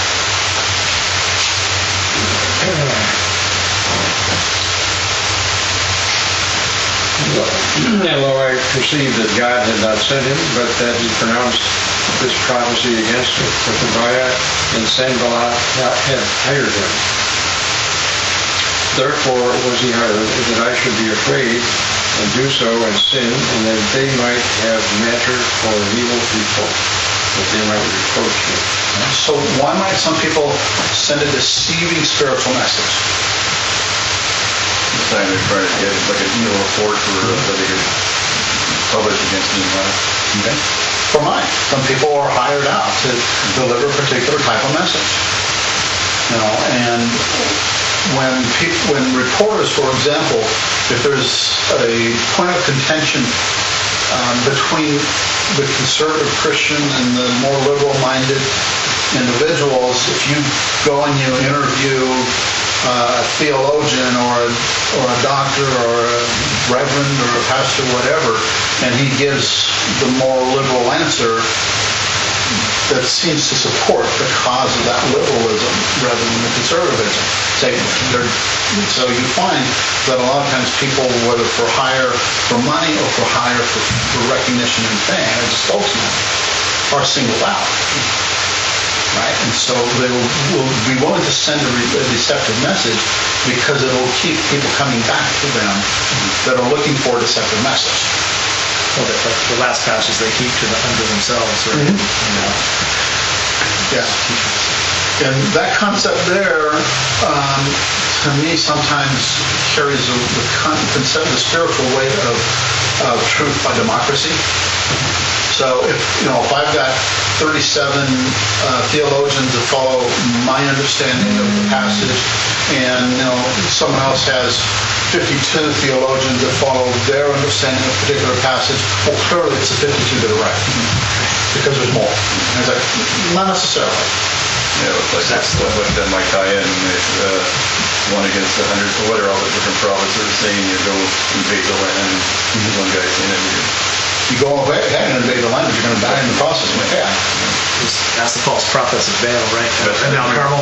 And lo, I perceived that God had not sent him, but that he pronounced this prophecy against him. For Tobiah and Sanballat had hired him. Therefore was he hired, that I should be afraid and do so and sin, and that they might have matter for an evil people, that they might reproach me. So why might some people send a deceiving spiritual message? This time they're trying to get like an email report for, uh, that they could publish against Nehemiah. Okay. For mine. Some people are hired out to deliver a particular type of message. You know, and when people, when reporters, for example, if there's a point of contention um, between the conservative Christians and the more liberal-minded individuals, if you go and you interview uh, a theologian or a, or a doctor or a reverend or a pastor, whatever, and he gives the more liberal answer that seems to support the cause of that liberalism rather than the conservatism. So you find that a lot of times people, whether for hire for money or for hire for, for recognition and fame as a spokesman, are singled out. Right? And so they will, will be willing to send a, re, a deceptive message because it will keep people coming back to them that are looking for a deceptive message. Well, the, like the last passage, they keep to the unto themselves, right? Mm-hmm. You know. Yeah. And that concept there, um, to me, sometimes carries the, the concept, the spiritual weight of, of truth by democracy. So if, you know, if I've got thirty-seven uh, theologians that follow my understanding of the passage, and, you know, someone else has fifty-two theologians that follow their understanding of a particular passage, well, clearly it's the fifty-two that are right, because there's more. And it's like, not necessarily. Yeah, it's like that's what, what that might tie in. If, uh, one against a hundred, what are all the different provinces saying you go invade the land, and mm-hmm. one guy's saying it. You go ahead and invade the land, but you're going to die in the process. I'm like, yeah. That's the false prophets of Baal, right? And Mount Carmel.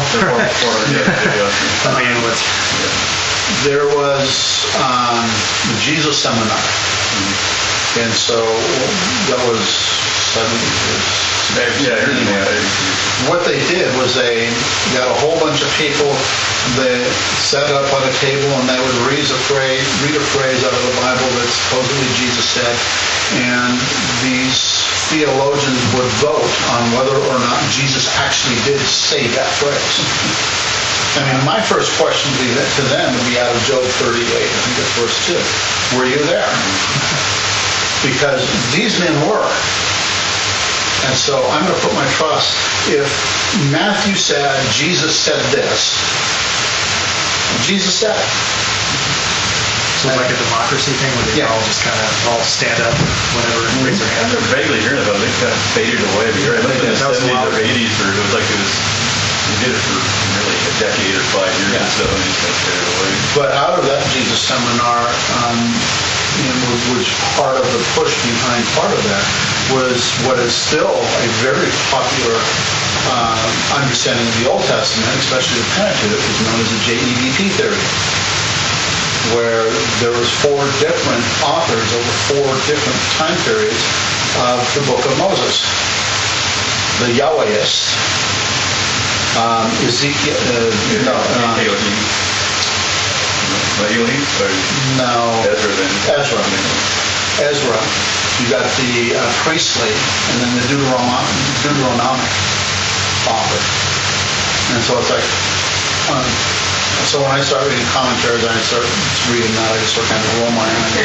I mean, with There was um, the Jesus seminar, and so that was seventy years. Yeah, yeah. What they did was they got a whole bunch of people, they set up on a table and they would read a phrase, read a phrase out of the Bible that supposedly Jesus said, and these theologians would vote on whether or not Jesus actually did say that phrase. I mean, my first question to them would be out of Job thirty-eight, I think that's verse two. Were you there? Because these men were. And so I'm going to put my trust, if Matthew said, Jesus said this, Jesus said it. So like a democracy thing where they Yeah. all just kind of all stand up whenever and raise their I hand. remember vaguely hearing about it. They kind of faded away. But you're right. Like in the That was a seventies while or ago. eighties, or it was like it was, we did it for really a decade or five years Yeah. or so, and it kind of faded away. But out of that Jesus seminar, um, you know, which part of the push behind part of that was what is still a very popular uh, understanding of the Old Testament, especially the Pentateuch, is known as the J E V P theory, where there was four different authors over four different time periods of the Book of Moses. The Yahwehists, um, Ezekiel, uh, no, uh, Mahili or no, Ezra then? Ezra. Ezra. You got the uh, priestly, and then the Deuteronomic, Deuteronomic author. And so it's like, um, so when I start reading commentaries, I start reading that, I just start kind of roll my eyes.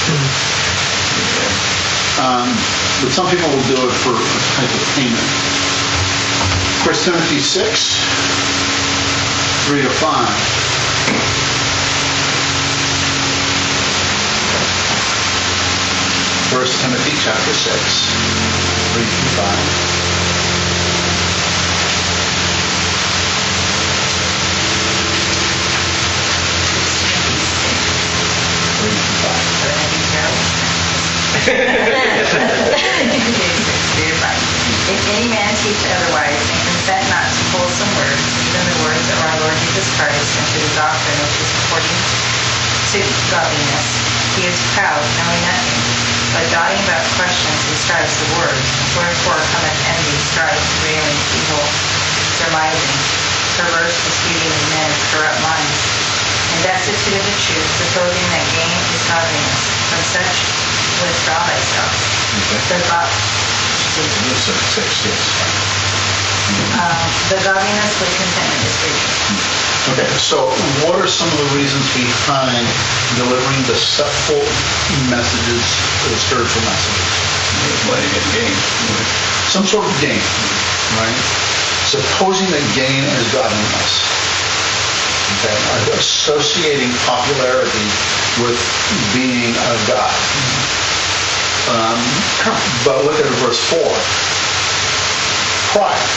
Um, but some people will do it for a type of payment. First Timothy six, three to five. First Timothy chapter six, three to five. Three to five. If any man teach otherwise, and consent not to wholesome words, even the words of our Lord Jesus Christ, and to the doctrine which is according to godliness, he is proud, knowing nothing, but dotting about questions and strives the words. Wherefore cometh envy, strife, railing, evil, surmising, perverse disputing of men of corrupt minds, and destitute of the truth, supposing that gain is godliness. From such withdraw thyself. The God, Six, yes. um, the godliness with contentment is grievous. Okay, so what are some of the reasons behind delivering deceitful messages, uh, spiritual messages? Money and gain. Some sort of gain, right? Supposing that gain is godliness. Okay, associating popularity with being a god. Um, but look at verse four. Pride.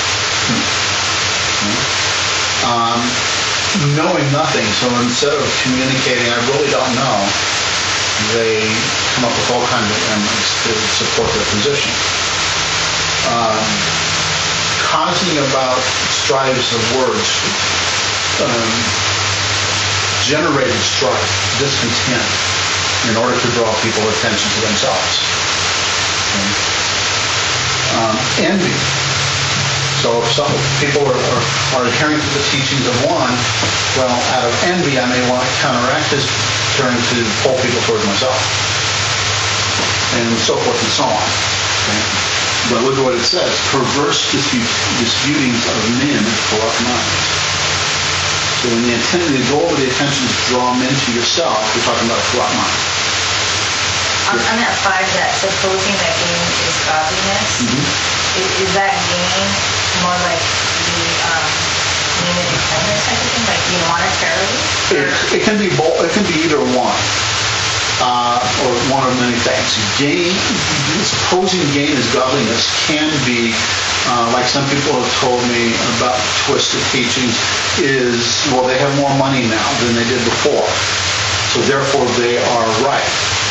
Um, knowing nothing, so instead of communicating, I really don't know, they come up with all kinds of evidence to support their position. Um, causing about strifes of words, um, generated strife, discontent, in order to draw people's attention to themselves. Okay. Um, envy. So if some people are, are, are adhering to the teachings of one, well, out of envy, I may want to counteract this, trying to pull people towards myself, and so forth and so on. Okay. But look at what it says: perverse dispute, disputings of men of corrupt minds. So when the intent, the goal of the attention is to draw men to yourself, you're talking about a corrupt mind. On, on that five, that supposing that gain is godliness, Mhm. is, is that gain more like the um, meaning of employment type of thing, like you monetarily? It, it can be both. It can be either one, uh, or one of many things. Gain, supposing gain is godliness, can be uh, like some people have told me about twisted teachings. Is well, they have more money now than they did before, so therefore they are right.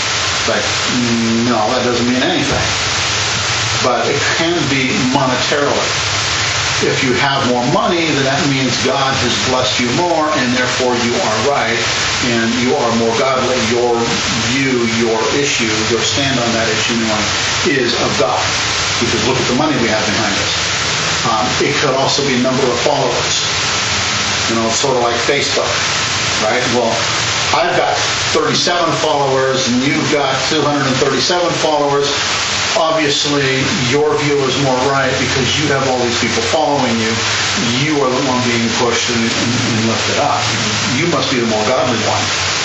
like, no, that doesn't mean anything. But it can be monetarily. If you have more money, then that means God has blessed you more, and therefore you are right, and you are more godly. Your view, your issue, your stand on that issue is of God. Because look at the money we have behind us. Um, it could also be number of followers. You know, it's sort of like Facebook, right? Well, I've got thirty-seven followers, and you've got two hundred thirty-seven followers. Obviously, your view is more right because you have all these people following you. You are the one being pushed and, and, and lifted up. You must be the more godly one.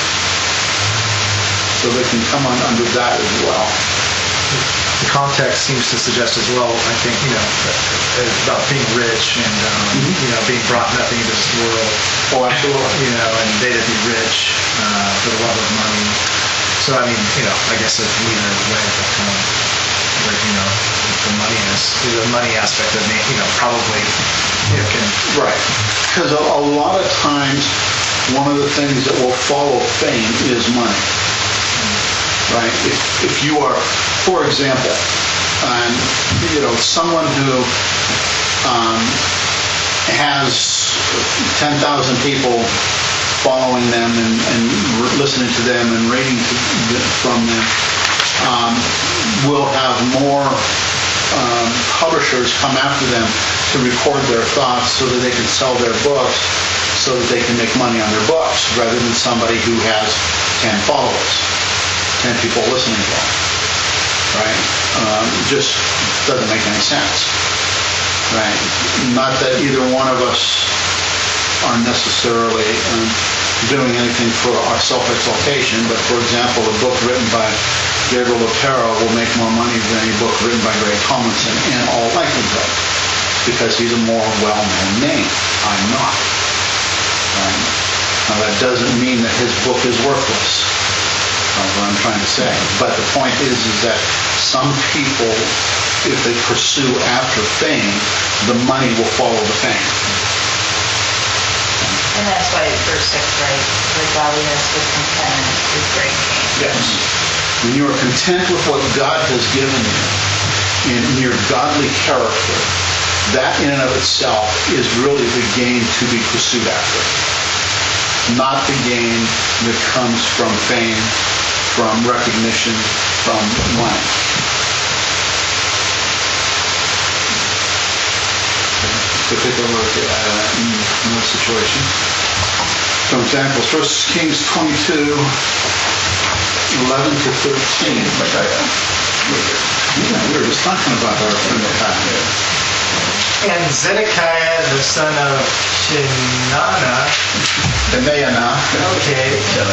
So they can come on under that as well. The context seems to suggest as well, I think, you know, about being rich and, um, mm-hmm. you know, being brought nothing into this world. Oh, absolutely. You know, and they to be rich uh, for the love of money. So, I mean, you know, I guess it's either way, but kind of, like, you know, the money is, the money aspect of me, you know, probably, you know, can... Right. Because a, a lot of times, one of the things that will follow fame is money. Right? If, if you are, for example, um, you know, someone who um, has ten thousand people following them and, and listening to them and reading to, from them, um, will have more um, publishers come after them to record their thoughts so that they can sell their books so that they can make money on their books rather than somebody who has ten followers. ten people listening to them, right? Um, it just doesn't make any sense, right? Not that either one of us are necessarily um, doing anything for our self-exaltation, but for example, a book written by Gabriel Lutero will make more money than a book written by Greg Tomlinson in all likelihood, because he's a more well-known name. I'm not. Right? Now that doesn't mean that his book is worthless. That's what I'm trying to say. But the point is, is that some people, if they pursue after fame, the money will follow the fame. And that's why verse six, right? The godliness with contentment is great gain. Yes. When you are content with what God has given you in your godly character, that in and of itself is really the gain to be pursued after. Not the gain that comes from fame, from recognition, from money. So take a look at uh, in those situations. For example, First Kings twenty-two, eleven to thirteen. Yeah, we were just talking about our friend of And Zedekiah, the son of Shinana, the Mayana. okay, Yeah,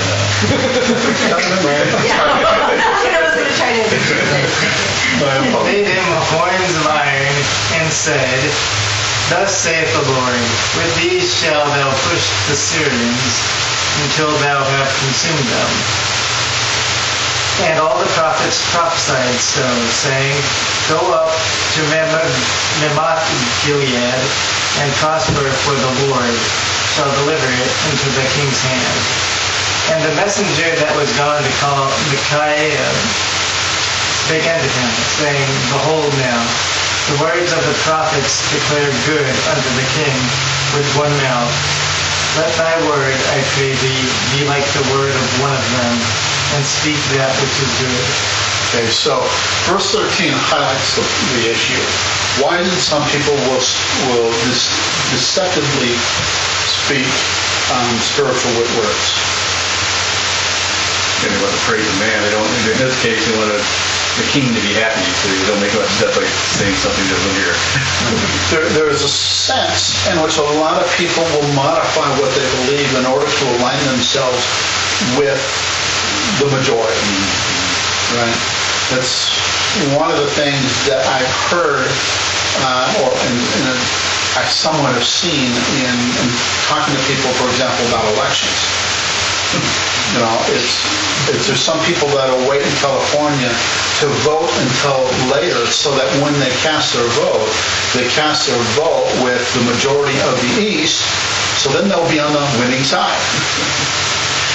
I was going to try to made him horns of iron and said, Thus saith the Lord, with these shalt thou push the Syrians until thou have consumed them. And all the prophets prophesied so, saying, Go up to Ramoth Gilead, and prosper, for the Lord shall deliver it into the king's hand. And the messenger that was gone to call Micaiah spake unto him, saying, Behold now, the words of the prophets declare good unto the king with one mouth. Let thy word, I pray thee, be like the word of one of them, and speak that which is good. Okay, so verse thirteen highlights the, the issue. Why is it some people will will dis, deceptively speak um, spiritual words? And they want to praise the man. They don't. In this case, they want to, the king to be happy, so they don't make much step by saying something that doesn't hear. There, there is a sense in which a lot of people will modify what they believe in order to align themselves with the majority. Right? That's one of the things that I've heard, uh, or in, in a, I somewhat have seen in, in talking to people, for example, about elections. You know, it's, it's there's some people that will wait in California to vote until later, so that when they cast their vote, they cast their vote with the majority of the East, so then they'll be on the winning side.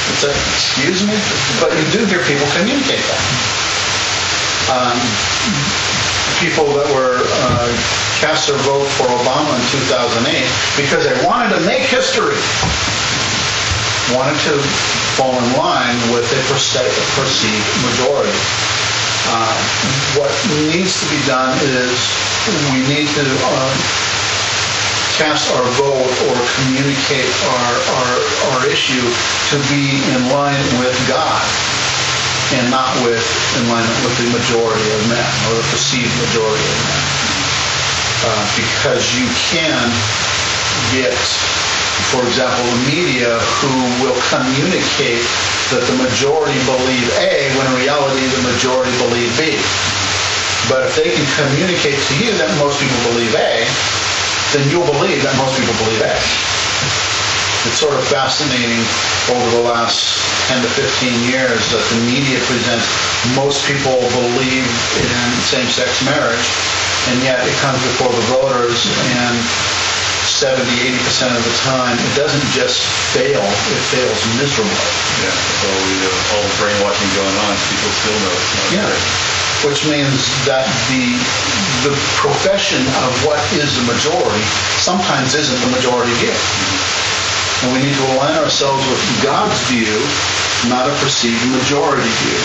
It's like, excuse me? But you do hear people communicate that. Um, people that were uh, cast their vote for Obama in two thousand eight because they wanted to make history, wanted to fall in line with a perceived majority. Uh, what needs to be done is we need to uh, cast our vote or communicate our, our, our issue to be in line with God and not with in line with the majority of men or the perceived majority of men. Uh, because you can get, for example, the media who will communicate that the majority believe A when in reality the majority believe B. But if they can communicate to you that most people believe A, then you'll believe that most people believe A. It's sort of fascinating over the last ten to fifteen years that the media presents most people believe in same-sex marriage, and yet it comes before the voters, and seventy, eighty percent of the time, it doesn't just fail, it fails miserably. Yeah, with all the, uh, all the brainwashing going on, people still know it's not Yeah. correct. Which means that the the profession of what is the majority sometimes isn't the majority view. And we need to align ourselves with God's view, not a perceived majority view.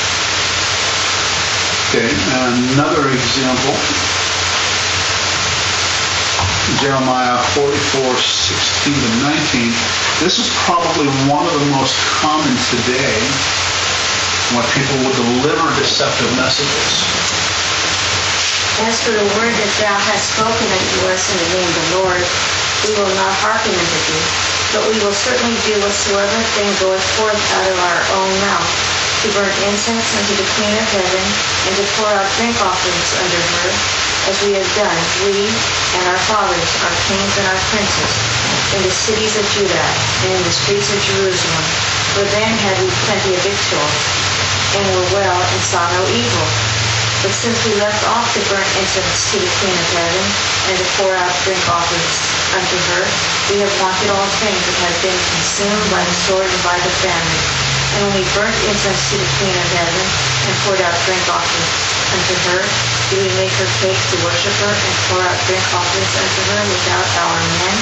Okay, another example, Jeremiah forty-four, sixteen to nineteen. This is probably one of the most common today when people will deliver deceptive messages. As for the word that thou hast spoken unto us in the name of the Lord, we will not hearken unto thee, but we will certainly do whatsoever thing goeth forth out of our own mouth, to burn incense unto the Queen of Heaven, and to pour out drink offerings unto her, as we have done, we and our fathers, our kings and our princes, in the cities of Judah and in the streets of Jerusalem. For then had we plenty of victual, and were well, and saw no evil. But since we left off to burn incense to the Queen of Heaven, and to pour out drink offerings unto her, we have wanted all things that have been consumed by the sword and by the famine. And when we burnt incense to the Queen of Heaven, and poured out drink offerings unto her, do we make her cakes to worship her, and pour out drink offerings unto her without our men?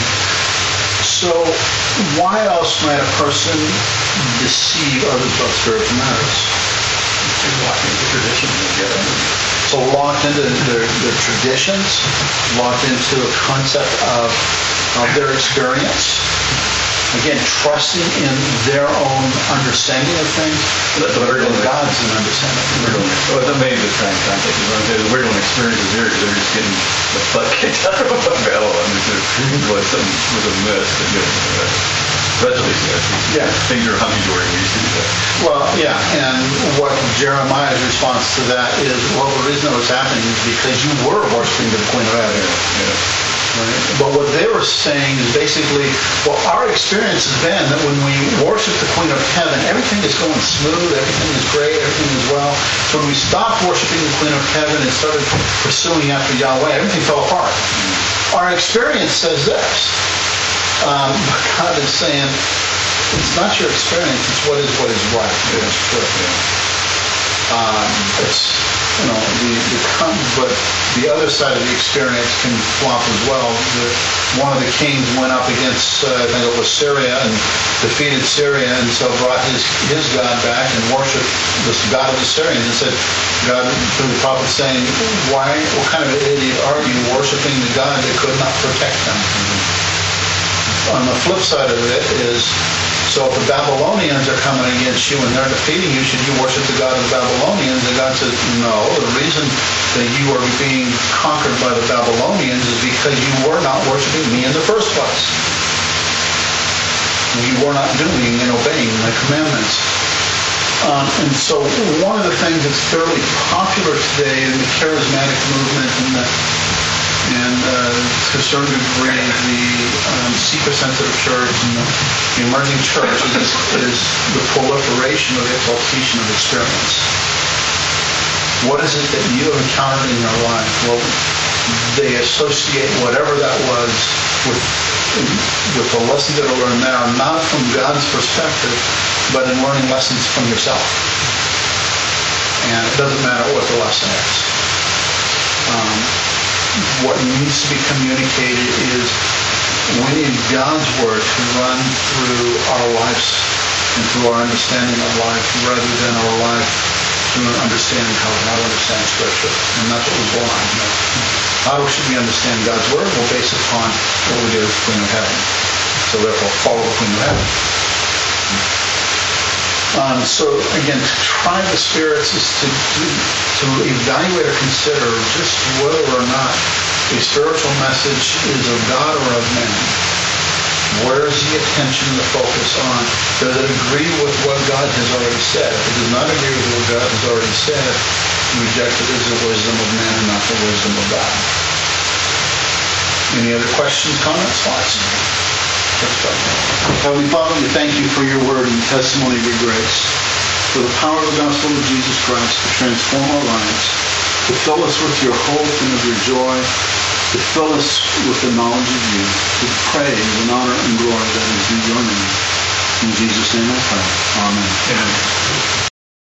So why else might a person deceive others about spiritual matters? They're locked into tradition together. So locked into their, their traditions, locked into a concept of, of their experience. Again, trusting in their own understanding of things, That's but a weird one. God's an understanding. Well, that may be the same context. The weird one experiences here, they're just getting the butt kicked out of a battle. I mean, there's like something was a mess. But, you know, uh, especially, Yeah. things are hunky-dory when you see that. Well, yeah, and what Jeremiah's response to that is, well, the reason it was happening is because you were worshiping the Queen of Heaven. Yeah. Right? But what they were saying is basically, well, our experience has been that when we worship the Queen of Heaven, everything is going smooth, everything is great, everything is well. So when we stopped worshiping the Queen of Heaven and started pursuing after Yahweh, everything fell apart. Our experience says this. Um, but God is saying, it's not your experience, it's what is what is right. What is true. Um, it's, you know, the, the con- but the other side of the experience can flop as well. The, one of the kings went up against, uh, I think it was Syria, and defeated Syria, and so brought his his God back and worshipped this God of the Syrians, and said, God, through the prophet saying, why, what kind of an idiot are you worshiping the God that could not protect them? On the flip side of it is, so if the Babylonians are coming against you and they're defeating you, should you worship the God of the Babylonians? And God says, no. The reason that you are being conquered by the Babylonians is because you were not worshiping me in the first place. You were not doing and obeying my commandments. Um, and so one of the things that's fairly popular today in the charismatic movement and the and uh, to a certain degree, the um, seeker-sensitive church and the, the emerging church is, is the proliferation of the exaltation of experience. What is it that you have encountered in your life? Well, they associate whatever that was with with the lessons that are learned there, not from God's perspective, but in learning lessons from yourself. And it doesn't matter what the lesson is. Um, what needs to be communicated is we need God's Word to run through our lives and through our understanding of life rather than our life through an understanding how to understand Scripture. And that's what we're born on here. How should we understand God's Word? Well, based upon what we do with the Queen of Heaven. So therefore, follow the Queen of Heaven. Um, so again, to try the spirits is to, to, to evaluate or consider just whether or not a spiritual message is of God or of man. Where is the attention, the focus on? Does it agree with what God has already said? If it does not agree with what God has already said, reject it as the wisdom of man and not the wisdom of God. Any other questions, comments, thoughts? Heavenly Father, we thank you for your word and testimony of your grace, for the power of the gospel of Jesus Christ to transform our lives, to fill us with your hope and of your joy, to fill us with the knowledge of you, to praise and honor and glory that is due your name. In Jesus' name I pray. Amen. Amen.